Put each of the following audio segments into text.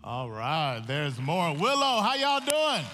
All right, there's more. Willow, how y'all doing?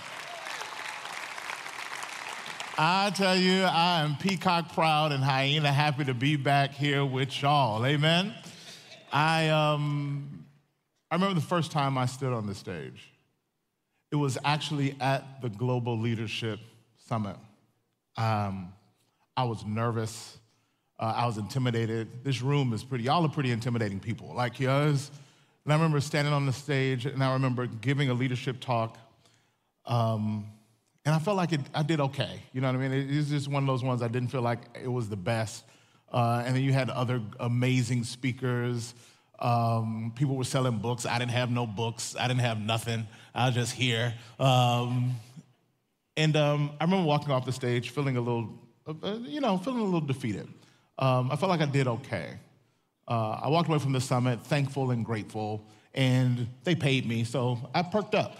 I tell you, I am peacock proud and hyena happy to be back here with y'all. Amen. I remember the first time I stood on the stage. It was actually at the Global Leadership Summit. I was nervous. I was intimidated. This room is y'all are pretty intimidating people, like yours. And I remember standing on the stage, and I remember giving a leadership talk, and I felt like I did okay. You know what I mean? It was just one of those ones I didn't feel like it was the best. And then you had other amazing speakers. People were selling books. I didn't have no books. I didn't have nothing. I was just here. I remember walking off the stage feeling a little defeated. I felt like I did okay. I walked away from the summit thankful and grateful, and they paid me, so I perked up.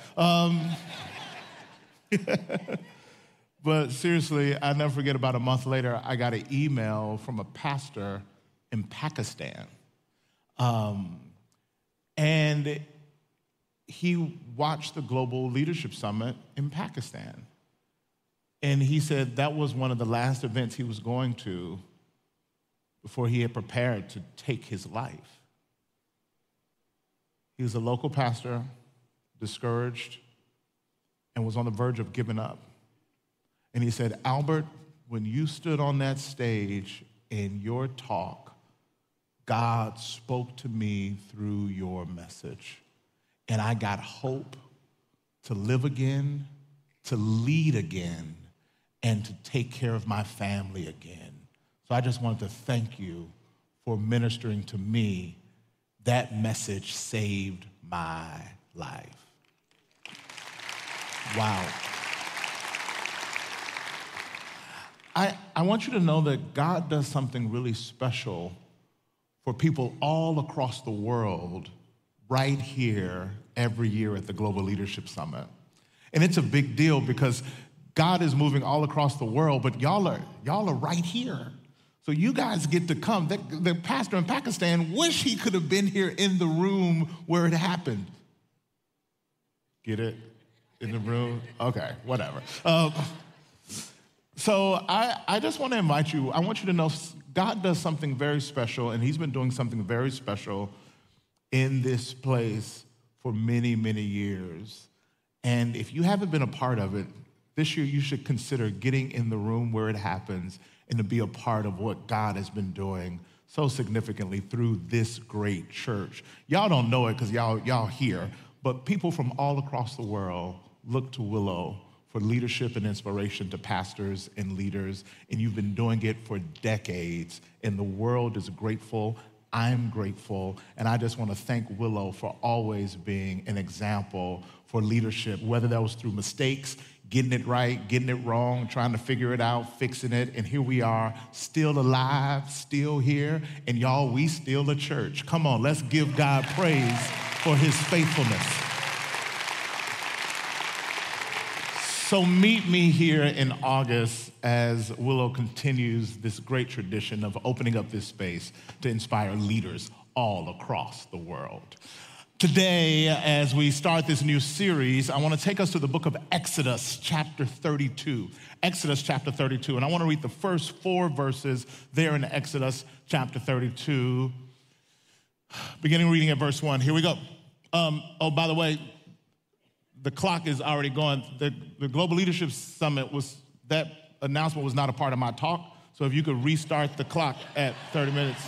But seriously, I'll never forget, about a month later, I got an email from a pastor in Pakistan. And he watched the Global Leadership Summit in Pakistan. And he said that was one of the last events he was going to before he had prepared to take his life. He was a local pastor, discouraged, and was on the verge of giving up. And he said, Albert, when you stood on that stage in your talk, God spoke to me through your message. And I got hope to live again, to lead again, and to take care of my family again. So I just wanted to thank you for ministering to me. That message saved my life. Wow. I want you to know that God does something really special for people all across the world right here every year at the Global Leadership Summit. And it's a big deal because God is moving all across the world, but y'all are right here. So you guys get to come. The pastor in Pakistan wish he could have been here in the room where it happened. Get it? In the room? Okay, whatever. So I just want to invite you. I want you to know God does something very special, and he's been doing something very special in this place for many, many years. And if you haven't been a part of it, this year you should consider getting in the room where it happens and to be a part of what God has been doing so significantly through this great church. Y'all don't know it because y'all here, but people from all across the world look to Willow for leadership and inspiration to pastors and leaders, and you've been doing it for decades, and the world is grateful. I'm grateful, and I just want to thank Willow for always being an example for leadership, whether that was through mistakes, getting it right, getting it wrong, trying to figure it out, fixing it, and here we are, still alive, still here, and y'all, we still a church. Come on, let's give God praise for his faithfulness. So meet me here in August as Willow continues this great tradition of opening up this space to inspire leaders all across the world. Today, as we start this new series, I want to take us to the book of Exodus, chapter 32. Exodus, chapter 32. And I want to read the first 4 verses there in Exodus, chapter 32, beginning reading at verse 1. Here we go. By the way, the clock is already going. The Global Leadership Summit that announcement was not a part of my talk. So if you could restart the clock at 30 minutes,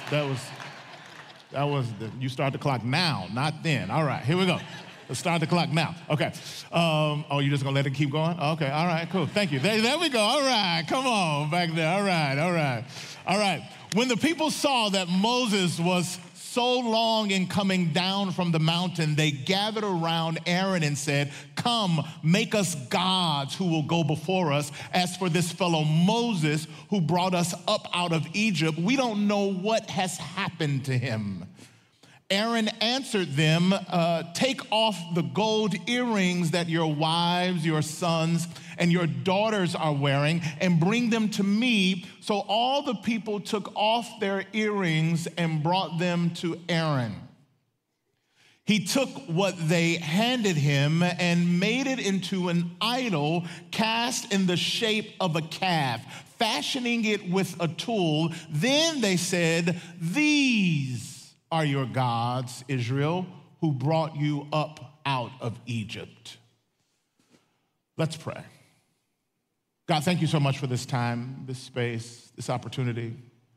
you start the clock now, not then. All right, here we go. Let's start the clock now. Okay. You're just gonna let it keep going? Okay, all right, cool. Thank you. There we go. All right, come on, back there. All right. When the people saw that Moses was so long in coming down from the mountain, they gathered around Aaron and said, "Come, make us gods who will go before us. As for this fellow Moses who brought us up out of Egypt, we don't know what has happened to him." Aaron answered them, "Take off the gold earrings that your wives, your sons, and your daughters are wearing, and bring them to me." So all the people took off their earrings and brought them to Aaron. He took what they handed him and made it into an idol cast in the shape of a calf, fashioning it with a tool. Then they said, "These are your gods, Israel, who brought you up out of Egypt." Let's pray. God, thank you so much for this time, this space, this opportunity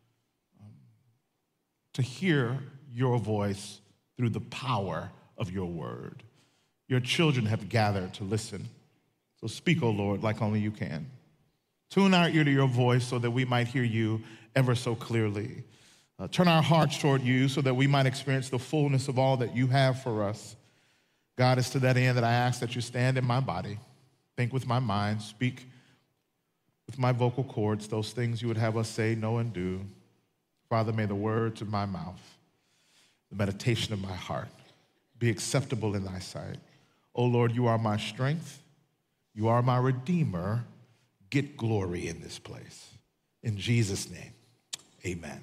to hear your voice through the power of your word. Your children have gathered to listen. So speak, O Lord, like only you can. Tune our ear to your voice so that we might hear you ever so clearly. Turn our hearts toward you so that we might experience the fullness of all that you have for us. God, it's to that end that I ask that you stand in my body, think with my mind, speak with my vocal cords, those things you would have us say, know, and do. Father, may the words of my mouth, the meditation of my heart be acceptable in thy sight. O Lord, you are my strength. You are my redeemer. Get glory in this place. In Jesus' name, amen.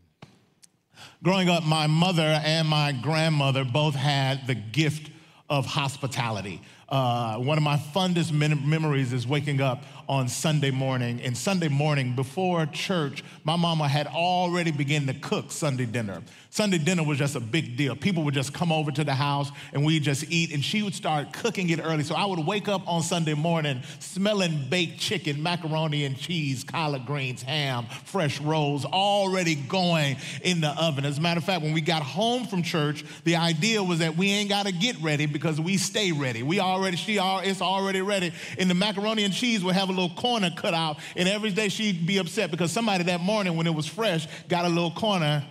Growing up, my mother and my grandmother both had the gift of hospitality. One of my fondest memories is waking up on Sunday morning. And Sunday morning, before church, my mama had already begun to cook Sunday dinner. Sunday dinner was just a big deal. People would just come over to the house and we'd just eat, and she would start cooking it early. So I would wake up on Sunday morning smelling baked chicken, macaroni and cheese, collard greens, ham, fresh rolls, already going in the oven. As a matter of fact, when we got home from church, the idea was that we ain't got to get ready because we stay ready. It's already ready. And the macaroni and cheese would have a little corner cut out, and every day she'd be upset because somebody that morning when it was fresh got a little corner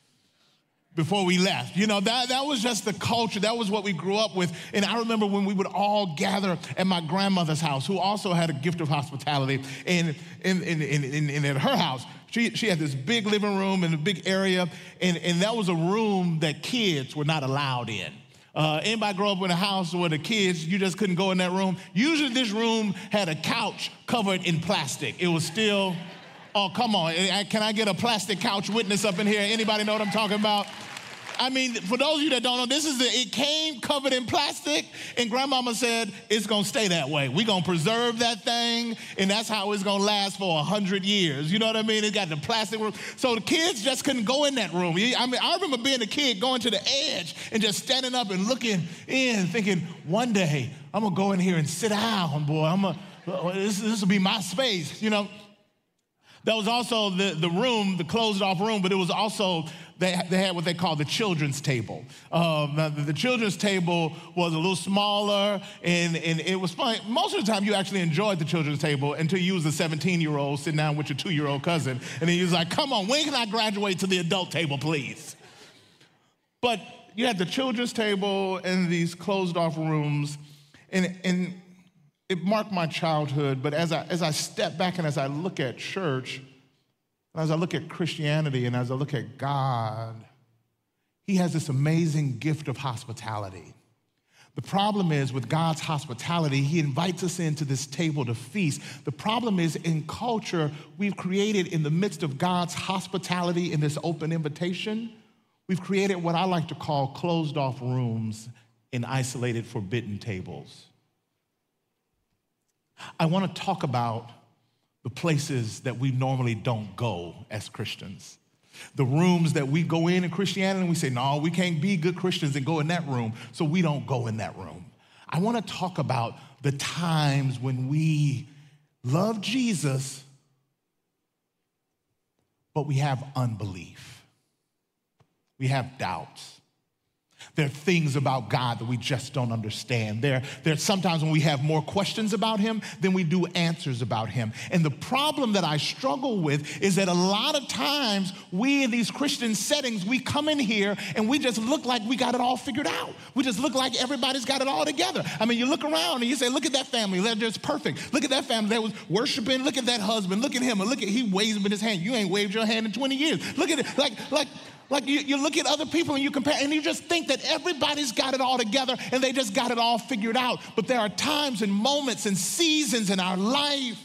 before we left. You know, that was just the culture. That was what we grew up with. And I remember when we would all gather at my grandmother's house, who also had a gift of hospitality. And at her house, she had this big living room and a big area, and that was a room that kids were not allowed in. Anybody grow up in a house where the kids, you just couldn't go in that room? Usually this room had a couch covered in plastic. It was still, oh, come on. Can I get a plastic couch witness up in here? Anybody know what I'm talking about? I mean, for those of you that don't know, it came covered in plastic, and grandmama said, it's gonna stay that way. We're gonna preserve that thing, and that's how it's gonna last for 100 years. You know what I mean? It got the plastic room. So the kids just couldn't go in that room. I mean, I remember being a kid going to the edge and just standing up and looking in, thinking, one day, I'm gonna go in here and sit down, boy. This will be my space, you know? That was also the room, the closed off room, but it was also, they had what they call the children's table. The children's table was a little smaller, and it was fun. Most of the time you actually enjoyed the children's table until you was a 17-year-old sitting down with your 2-year-old cousin, and then you was like, come on, when can I graduate to the adult table, please? But you had the children's table and these closed off rooms, and it marked my childhood. But as I step back and as I look at church, and as I look at Christianity, and as I look at God, he has this amazing gift of hospitality. The problem is with God's hospitality, he invites us into this table to feast. The problem is in culture, we've created in the midst of God's hospitality in this open invitation, we've created what I like to call closed off rooms and isolated forbidden tables. I want to talk about the places that we normally don't go as Christians. The rooms that we go in Christianity and we say, no, we can't be good Christians and go in that room, so we don't go in that room. I want to talk about the times when we love Jesus, but we have unbelief. We have doubts. There are things about God that we just don't understand. There's sometimes when we have more questions about him than we do answers about him. And the problem that I struggle with is that a lot of times we in these Christian settings, we come in here and we just look like we got it all figured out. We just look like everybody's got it all together. I mean, you look around and you say, look at that family, they're just perfect. Look at that family that was worshiping. Look at that husband. Look at him. And look at, he waves with his hand. You ain't waved your hand in 20 years. Look at it, like you look at other people and you compare, and you just think that everybody's got it all together and they just got it all figured out. But there are times and moments and seasons in our life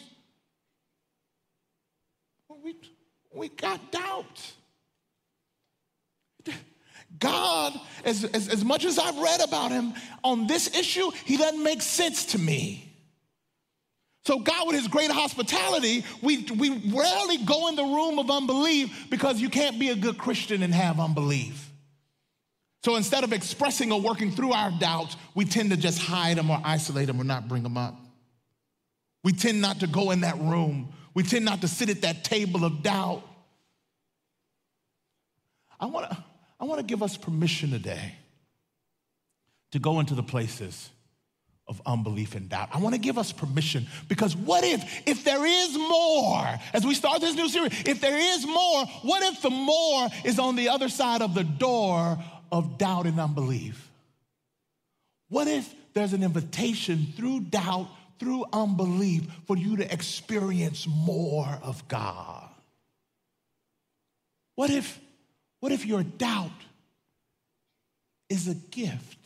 where we got doubt. God, as much as I've read about him on this issue, he doesn't make sense to me. So God, with his great hospitality, we rarely go in the room of unbelief because you can't be a good Christian and have unbelief. So instead of expressing or working through our doubts, we tend to just hide them or isolate them or not bring them up. We tend not to go in that room. We tend not to sit at that table of doubt. I want to give us permission today to go into the places of unbelief and doubt. I want to give us permission, because what if there is more, as we start this new series, if there is more, what if the more is on the other side of the door of doubt and unbelief? What if there's an invitation through doubt, through unbelief, for you to experience more of God? What if your doubt is a gift?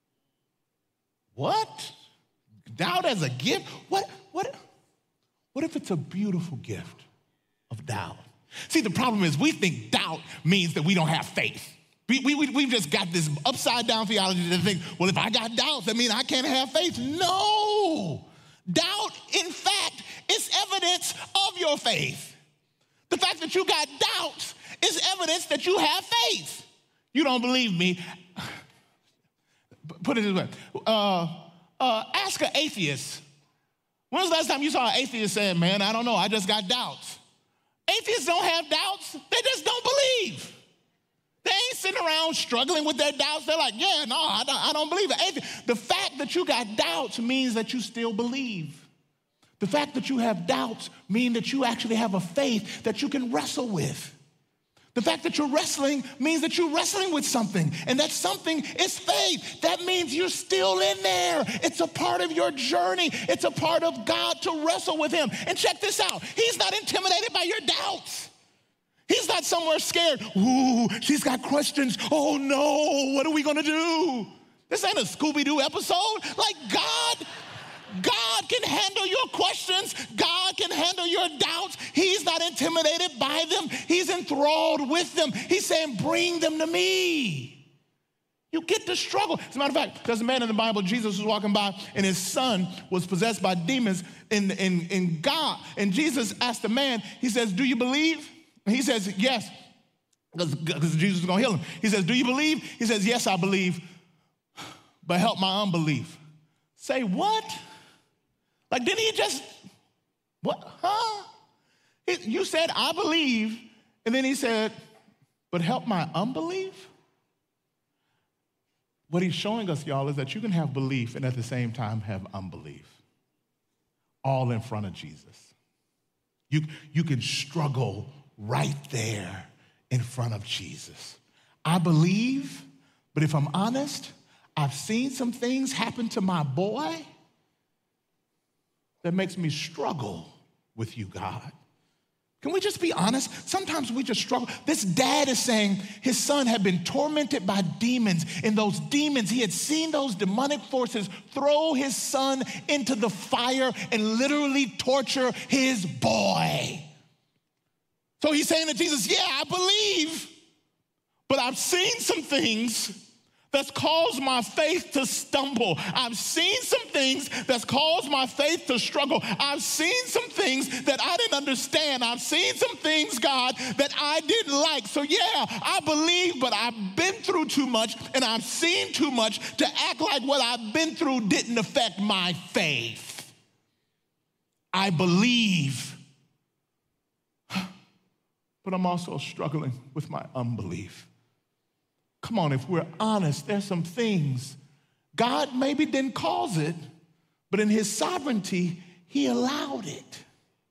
What? Doubt as a gift? What if it's a beautiful gift of doubt? See, the problem is we think doubt means that we don't have faith. We've just got this upside down theology that thinks, well, if I got doubts, that means I can't have faith. No. Doubt, in fact, is evidence of your faith. The fact that you got doubts is evidence that you have faith. You don't believe me? Put it this way. Ask an atheist. When was the last time you saw an atheist saying, man, I don't know, I just got doubts? Atheists don't have doubts. They just don't believe. They ain't sitting around struggling with their doubts. They're like, yeah, no, I don't believe it. The fact that you got doubts means that you still believe. The fact that you have doubts means that you actually have a faith that you can wrestle with. The fact that you're wrestling means that you're wrestling with something, and that something is faith. That means you're still in there. It's a part of your journey. It's a part of God to wrestle with him. And check this out. He's not intimidated by your doubts. He's not somewhere scared. Ooh, she's got questions. Oh no, what are we gonna do? This ain't a Scooby-Doo episode. Like God can handle your questions. God can handle your doubts. He's not intimidated by them. He's enthralled with them. He's saying, bring them to me. You get to struggle. As a matter of fact, there's a man in the Bible, Jesus was walking by, and his son was possessed by demons in God. And Jesus asked the man, he says, do you believe? And he says, yes, because Jesus was going to heal him. He says, do you believe? He says, yes, I believe, but help my unbelief. Say what? Like, didn't he just, what, huh? You said, I believe, and then he said, but help my unbelief? What he's showing us, y'all, is that you can have belief and at the same time have unbelief, all in front of Jesus. You can struggle right there in front of Jesus. I believe, but if I'm honest, I've seen some things happen to my boy that makes me struggle with you, God. Can we just be honest? Sometimes we just struggle. This dad is saying his son had been tormented by demons, and those demons, he had seen those demonic forces throw his son into the fire and literally torture his boy. So he's saying to Jesus, yeah, I believe, but I've seen some things that's caused my faith to stumble. I've seen some things that's caused my faith to struggle. I've seen some things that I didn't understand. I've seen some things, God, that I didn't like. So yeah, I believe, but I've been through too much and I've seen too much to act like what I've been through didn't affect my faith. I believe, but I'm also struggling with my unbelief. Come on, if we're honest, there's some things God maybe didn't cause it, but in his sovereignty, he allowed it.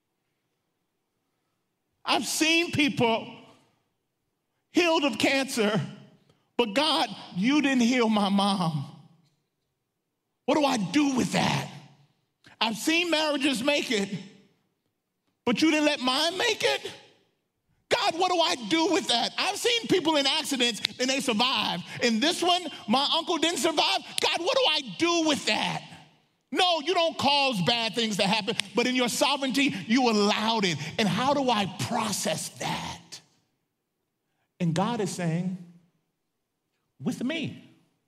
I've seen people healed of cancer, but God, you didn't heal my mom. What do I do with that? I've seen marriages make it, but you didn't let mine make it? God, what do I do with that? I've seen people in accidents and they survive. In this one, my uncle didn't survive. God, what do I do with that? No, you don't cause bad things to happen, but in your sovereignty, you allowed it. And how do I process that? And God is saying, with me.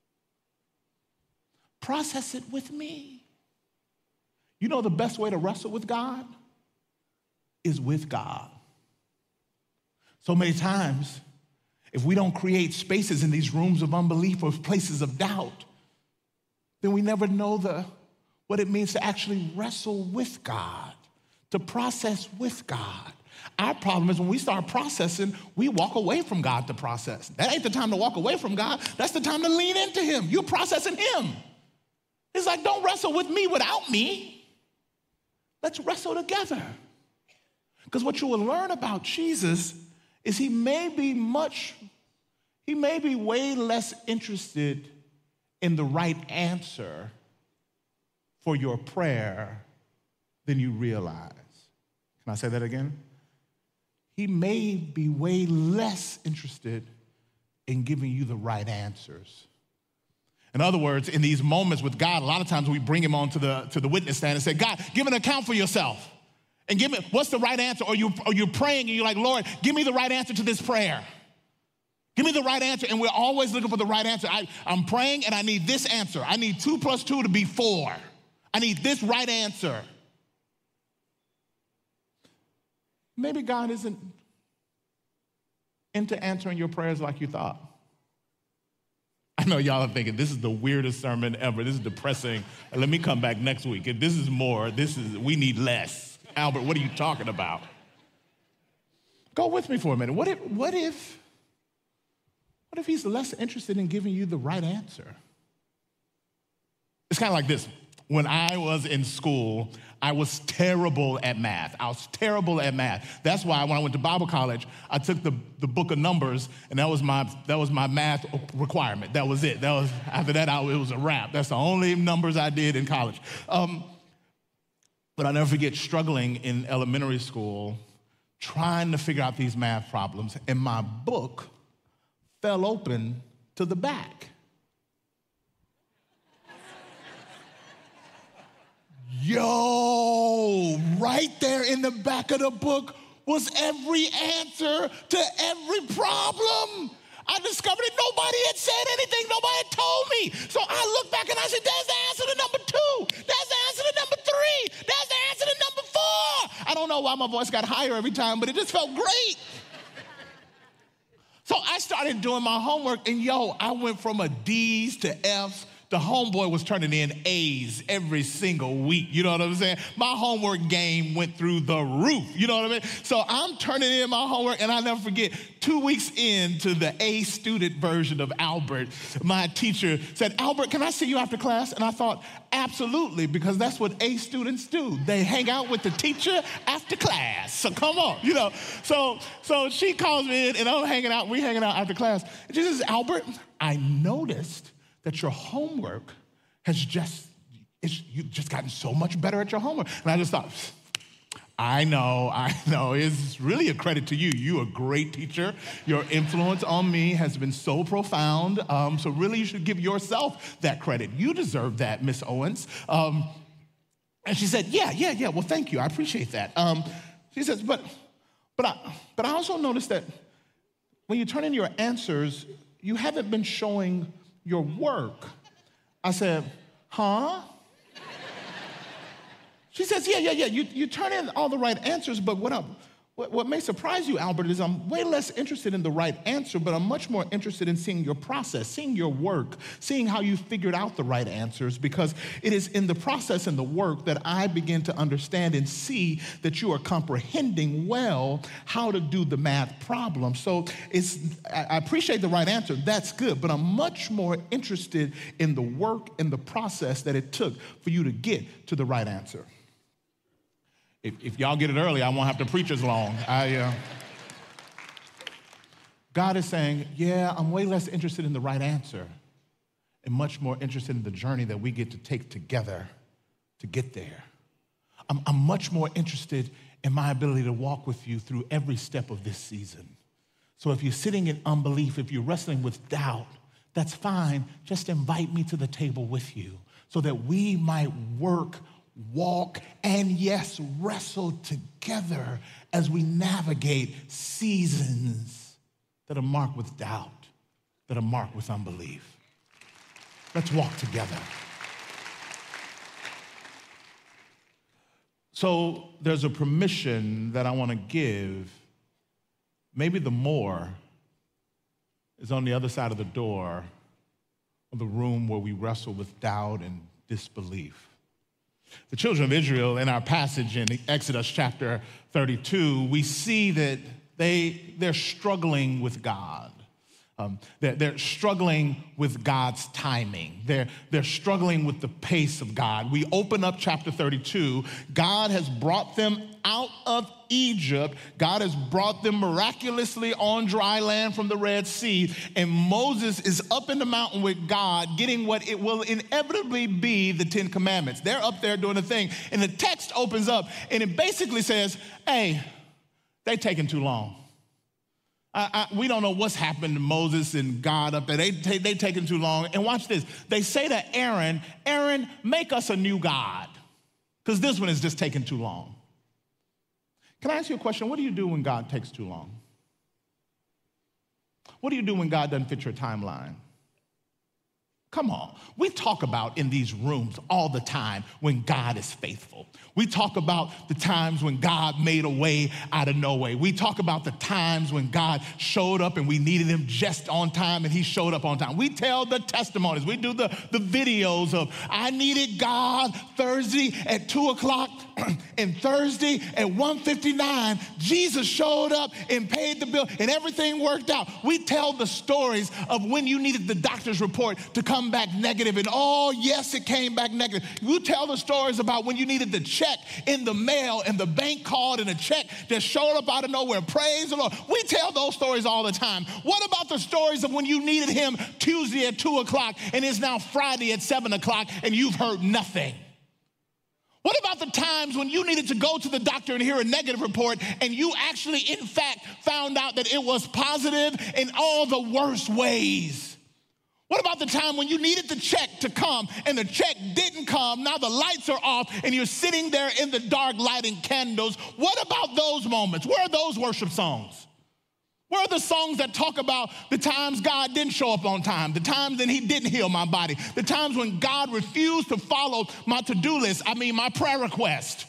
Process it with me. You know the best way to wrestle with God is with God. So many times, if we don't create spaces in these rooms of unbelief or places of doubt, then we never know what it means to actually wrestle with God, to process with God. Our problem is when we start processing, we walk away from God to process. That ain't the time to walk away from God. That's the time to lean into him. You're processing him. It's like, don't wrestle with me without me. Let's wrestle together. Because what you will learn about Jesus is he may be way less interested in the right answer for your prayer than you realize. Can I say that again? He may be way less interested in giving you the right answers. In other words, in these moments with God, a lot of times we bring him on to the witness stand and say, God, give an account for yourself. And give me, what's the right answer? Or you're praying and you're like, Lord, give me the right answer to this prayer. Give me the right answer. And we're always looking for the right answer. I'm praying and I need this answer. I need 2 + 2 to be 4. I need this right answer. Maybe God isn't into answering your prayers like you thought. I know y'all are thinking, this is the weirdest sermon ever. This is depressing. Let me come back next week. If this is more, we need less. Albert, what are you talking about? Go with me for a minute. What if he's less interested in giving you the right answer? It's kind of like this. When I was in school, I was terrible at math. That's why when I went to Bible college, I took the book of Numbers, and that was my math requirement. That was it. After that, it was a wrap. That's the only numbers I did in college. But I'll never forget struggling in elementary school, trying to figure out these math problems, and my book fell open to the back. Yo, right there in the back of the book was every answer to every problem. I discovered it. Nobody had said anything. Nobody had told me. So I looked back and I said, there's the answer to number 2. There's the answer to number 3. There's the answer to number 4. I don't know why my voice got higher every time, but it just felt great. So I started doing my homework, and I went from a D's to F's. The homeboy was turning in A's every single week. You know what I'm saying? My homework game went through the roof. You know what I mean? So I'm turning in my homework, and I'll never forget, 2 weeks into the A student version of Albert, my teacher said, Albert, can I see you after class? And I thought, absolutely, because that's what A students do. They hang out with the teacher after class. So come on, So she calls me in, and we're hanging out after class. And she says, Albert, I noticed that your homework you've just gotten so much better at your homework. And I just thought, I know. It's really a credit to you. You're a great teacher. Your influence on me has been so profound. So really you should give yourself that credit. You deserve that, Miss Owens. And she said, yeah. Well, thank you. I appreciate that. She says, but I also noticed that when you turn in your answers, you haven't been showing your work. I said, huh? She says, yeah. You turn in all the right answers, but what may surprise you, Albert, is I'm way less interested in the right answer, but I'm much more interested in seeing your process, seeing your work, seeing how you figured out the right answers, because it is in the process and the work that I begin to understand and see that you are comprehending well how to do the math problem. So I appreciate the right answer. That's good, but I'm much more interested in the work and the process that it took for you to get to the right answer. If y'all get it early, I won't have to preach as long. God is saying, I'm way less interested in the right answer and much more interested in the journey that we get to take together to get there. I'm much more interested in my ability to walk with you through every step of this season. So if you're sitting in unbelief, if you're wrestling with doubt, that's fine. Just invite me to the table with you so that we might walk, and yes, wrestle together as we navigate seasons that are marked with doubt, that that are marked with unbelief. Let's walk together. So there's a permission that I want to give. Maybe the more is on the other side of the door of the room where we wrestle with doubt and disbelief. The children of Israel, in our passage in Exodus chapter 32, we see that they're struggling with God. They're struggling with God's timing. They're struggling with the pace of God. We open up chapter 32. God has brought them out of Egypt. God has brought them miraculously on dry land from the Red Sea. And Moses is up in the mountain with God, getting what it will inevitably be the Ten Commandments. They're up there doing the thing. And the text opens up, and it basically says, hey, they're taking too long. We don't know what's happened to Moses and God up there. They taking too long. And watch this. They say to Aaron, Aaron, make us a new God, because this one is just taking too long. Can I ask you a question? What do you do when God takes too long? What do you do when God doesn't fit your timeline? Come on. We talk about in these rooms all the time when God is faithful. We talk about the times when God made a way out of no way. We talk about the times when God showed up and we needed him just on time and he showed up on time. We tell the testimonies. We do the videos of I needed God Thursday at 2 o'clock and Thursday at 1:59. Jesus showed up and paid the bill and everything worked out. We tell the stories of when you needed the doctor's report to come back negative, and oh yes, it came back negative. You tell the stories about when you needed the check in the mail and the bank called and a check that showed up out of nowhere. Praise the Lord. We tell those stories all the time. What about the stories of when you needed him Tuesday at 2 o'clock and it's now Friday at 7 o'clock and you've heard nothing? What about the times when you needed to go to the doctor and hear a negative report and you actually, in fact, found out that it was positive in all the worst ways? What about the time when you needed the check to come and the check didn't come? Now the lights are off and you're sitting there in the dark lighting candles. What about those moments? Where are those worship songs? Where are the songs that talk about the times God didn't show up on time, the times that he didn't heal my body, the times when God refused to follow my to-do list, my prayer request?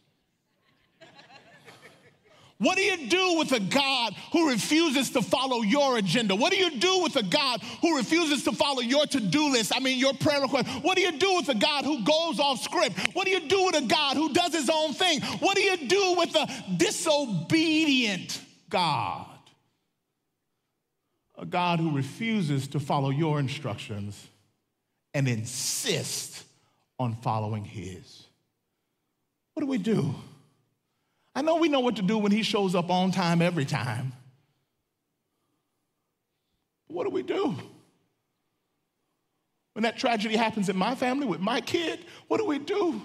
What do you do with a God who refuses to follow your agenda? What do you do with a God who refuses to follow your to-do list, your prayer request? What do you do with a God who goes off script? What do you do with a God who does his own thing? What do you do with a disobedient God? A God who refuses to follow your instructions and insists on following his. What do we do? I know we know what to do when he shows up on time every time. What do we do? When that tragedy happens in my family with my kid, what do we do?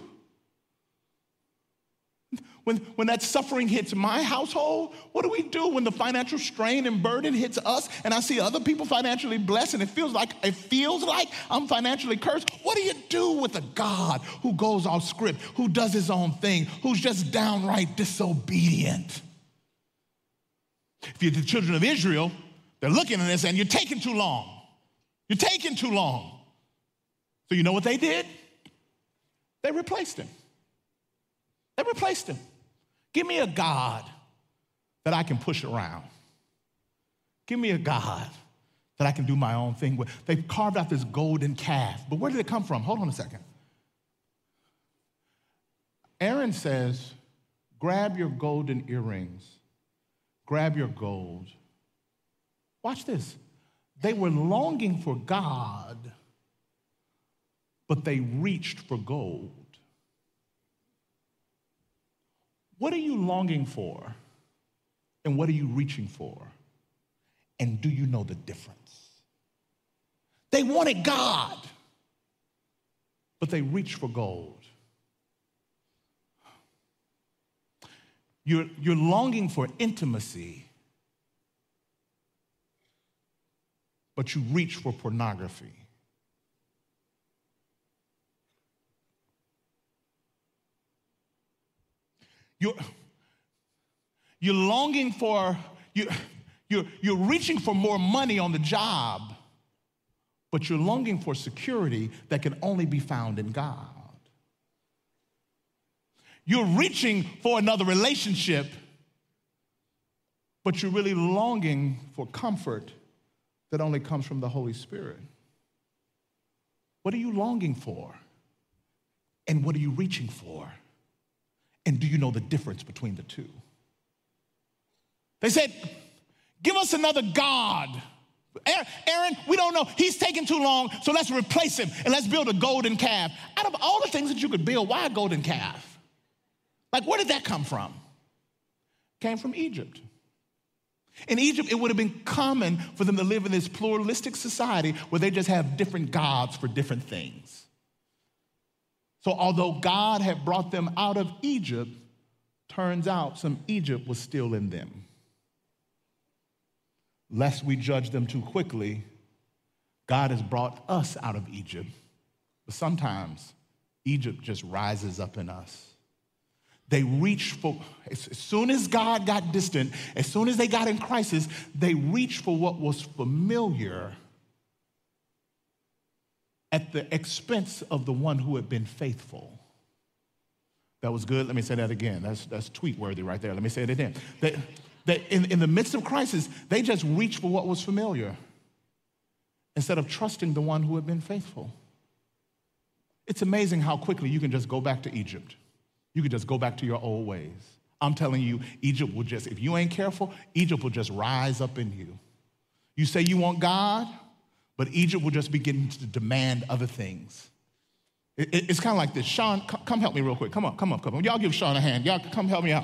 When that suffering hits my household, what do we do when the financial strain and burden hits us and I see other people financially blessed and it feels like I'm financially cursed? What do you do with a God who goes off script, who does his own thing, who's just downright disobedient? If you're the children of Israel, they're looking at this and you're taking too long. You're taking too long. So you know what they did? They replaced him. They replaced him. Give me a God that I can push around. Give me a God that I can do my own thing with. They carved out this golden calf. But where did it come from? Hold on a second. Aaron says, grab your golden earrings. Grab your gold. Watch this. They were longing for God, but they reached for gold. What are you longing for? And what are you reaching for? And do you know the difference? They wanted God, but they reached for gold. You're longing for intimacy, but you reach for pornography. You're longing for, you're reaching for more money on the job, but you're longing for security that can only be found in God. You're reaching for another relationship, but you're really longing for comfort that only comes from the Holy Spirit. What are you longing for? And what are you reaching for? And do you know the difference between the two? They said, give us another God. Aaron, we don't know. He's taking too long, so let's replace him and let's build a golden calf. Out of all the things that you could build, why a golden calf? Like, where did that come from? Came from Egypt. In Egypt, it would have been common for them to live in this pluralistic society where they just have different gods for different things. So although God had brought them out of Egypt, turns out some Egypt was still in them. Lest we judge them too quickly, God has brought us out of Egypt, but sometimes Egypt just rises up in us. They reach for, as soon as God got distant, as soon as they got in crisis, they reached for what was familiar at the expense of the one who had been faithful. That was good. Let me say that again. That's tweet-worthy right there. Let me say it again. In the midst of crisis, they just reached for what was familiar instead of trusting the one who had been faithful. It's amazing how quickly you can just go back to Egypt. You could just go back to your old ways. I'm telling you, Egypt will just, if you ain't careful, Egypt will just rise up in you. You say you want God, but Egypt will just begin to demand other things. It's kind of like this. Sean, come help me real quick. Come on. Y'all give Sean a hand. Y'all come help me out.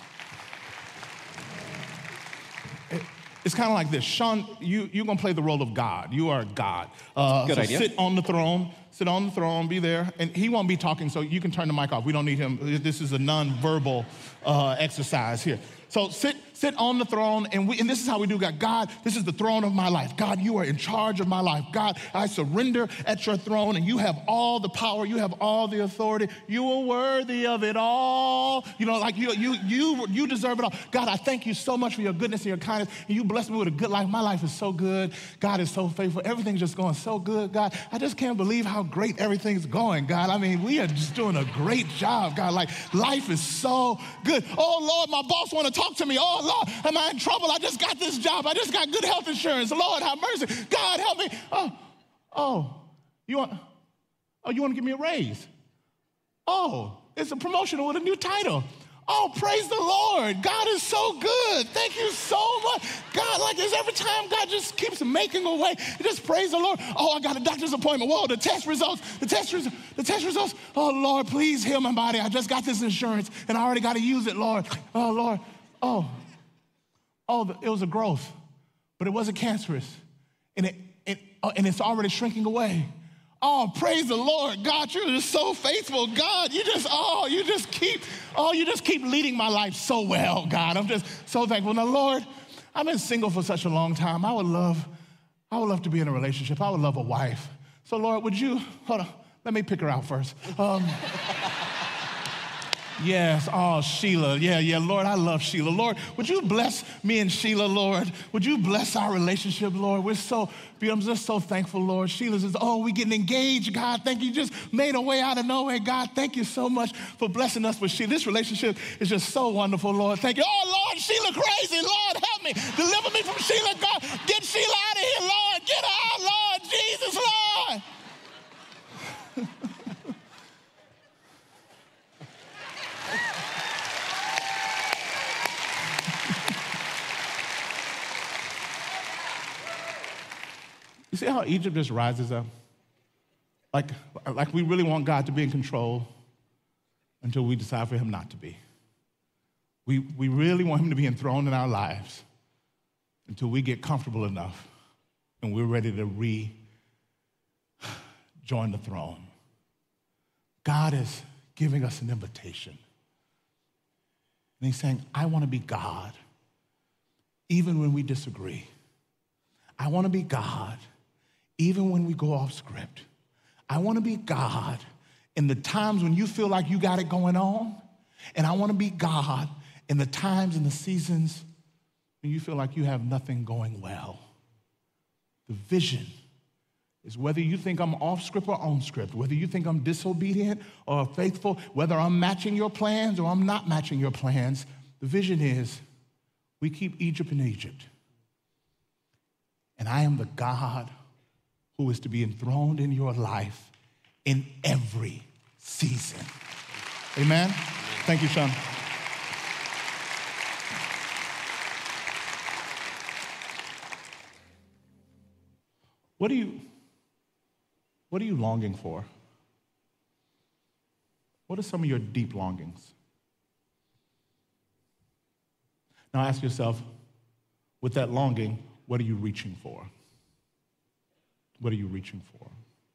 It's kind of like this. Sean, you're going to play the role of God. You are God. Good idea. Sit on the throne, be there. And he won't be talking, so you can turn the mic off. We don't need him. This is a non-verbal exercise here. So sit on the throne, and this is how we do God. God, this is the throne of my life. God, you are in charge of my life. God, I surrender at your throne, and you have all the power. You have all the authority. You are worthy of it all. You know, like you deserve it all. God, I thank you so much for your goodness and your kindness, and you bless me with a good life. My life is so good. God is so faithful. Everything's just going so good, God. I just can't believe how great everything's going, God. I mean, we are just doing a great job, God. Like, life is so good. Oh, Lord, my boss want to talk to me. Oh, Lord, am I in trouble? I just got this job. I just got good health insurance. Lord, have mercy. God, help me. You want to give me a raise? Oh, it's a promotion with a new title. Oh, praise the Lord. God is so good. Thank you so much. God, like this every time, God just keeps making a way. Just praise the Lord. Oh, I got a doctor's appointment. Whoa, the test results. Oh, Lord, please heal my body. I just got this insurance, and I already got to use it, Lord. Oh, Lord. It was a growth, but it wasn't cancerous, and it's already shrinking away. Oh, praise the Lord. God, you're just so faithful. God, you just keep leading my life so well, God. I'm just so thankful. Now, Lord, I've been single for such a long time. I would love to be in a relationship. I would love a wife. So, Lord, would you, hold on, let me pick her out first. Yes, oh, Sheila. Yeah, Lord, I love Sheila. Lord, would you bless me and Sheila, Lord? Would you bless our relationship, Lord? I'm just so thankful, Lord. Sheila says, we're getting engaged, God. Thank you. Just made a way out of nowhere, God. Thank you so much for blessing us with Sheila. This relationship is just so wonderful, Lord. Thank you. Oh, Lord, Sheila crazy. Lord, help me. Deliver me from Sheila, God. Get Sheila out of here, Lord. Get her out, Lord. Jesus, Lord. You see how Egypt just rises up? Like we really want God to be in control until we decide for him not to be. We really want him to be enthroned in our lives until we get comfortable enough and we're ready to rejoin the throne. God is giving us an invitation. And he's saying, I want to be God even when we disagree. I want to be God even when we go off script. I want to be God in the times when you feel like you got it going on. And I want to be God in the times and the seasons when you feel like you have nothing going well. The vision is whether you think I'm off script or on script, whether you think I'm disobedient or faithful, whether I'm matching your plans or I'm not matching your plans, the vision is we keep Egypt in Egypt. And I am the God who is to be enthroned in your life in every season. Amen? Thank you, Sean. What are you longing for? What are some of your deep longings? Now ask yourself, with that longing, what are you reaching for? What are you reaching for?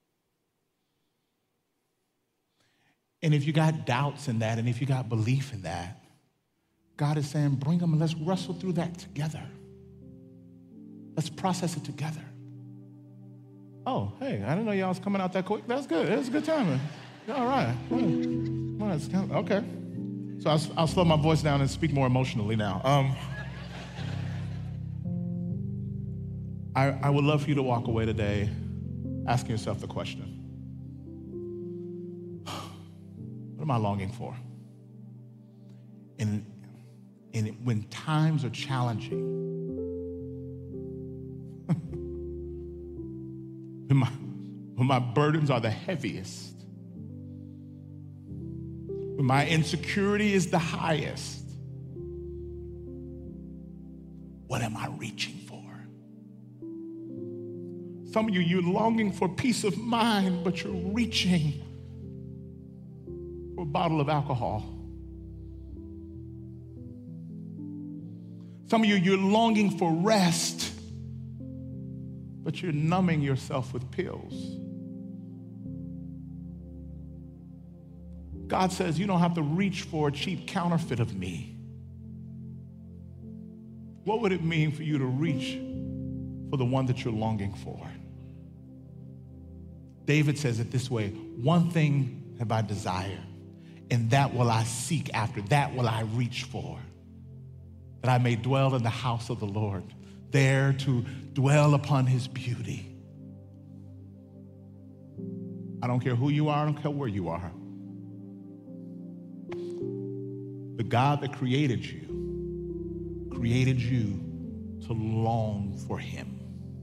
And if you got doubts in that, and if you got belief in that, God is saying, bring them and let's wrestle through that together. Let's process it together. Oh, hey, I didn't know y'all was coming out that quick. That's good. It's a good time. All right. Okay. So I'll slow my voice down and speak more emotionally now. I would love for you to walk away today asking yourself the question, what am I longing for? And when times are challenging, when my burdens are the heaviest, when my insecurity is the highest, what am I reaching for? Some of you, you're longing for peace of mind, but you're reaching for a bottle of alcohol. Some of you, you're longing for rest, but you're numbing yourself with pills. God says you don't have to reach for a cheap counterfeit of me. What would it mean for you to reach for the one that you're longing for? David says it this way, one thing have I desired, and that will I seek after, that will I reach for, that I may dwell in the house of the Lord, there to dwell upon his beauty. I don't care who you are, I don't care where you are. The God that created you to long for him.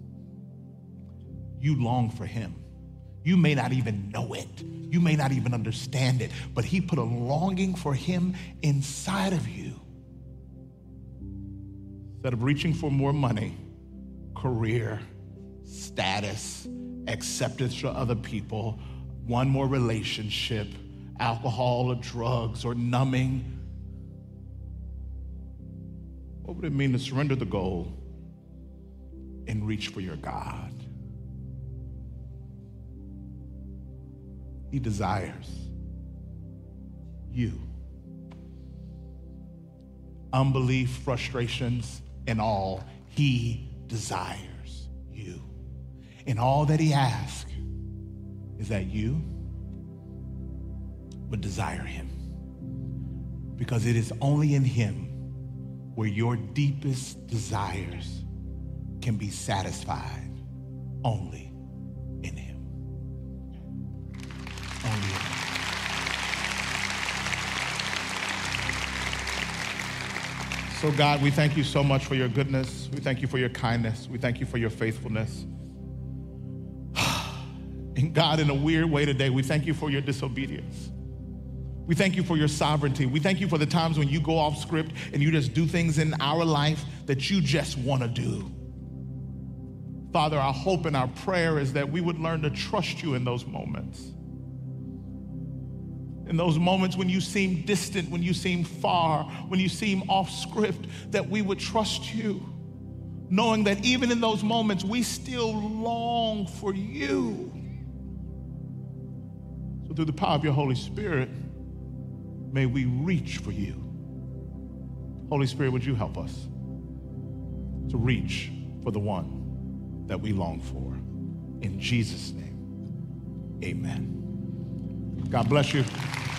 You long for him. You may not even know it. You may not even understand it, but he put a longing for him inside of you. Instead of reaching for more money, career, status, acceptance from other people, one more relationship, alcohol or drugs or numbing, what would it mean to surrender the goal and reach for your God? He desires you. Unbelief, frustrations, and all, he desires you. And all that he asks is that you would desire him. Because it is only in him where your deepest desires can be satisfied. Only in him. Only in him. So God, we thank you so much for your goodness. We thank you for your kindness. We thank you for your faithfulness. And God, in a weird way today, we thank you for your disobedience. We thank you for your sovereignty. We thank you for the times when you go off script and you just do things in our life that you just want to do. Father, our hope and our prayer is that we would learn to trust you in those moments. In those moments when you seem distant, when you seem far, when you seem off script, that we would trust you, knowing that even in those moments, we still long for you. So through the power of your Holy Spirit, may we reach for you. Holy Spirit, would you help us to reach for the one that we long for? In Jesus' name, amen. God bless you.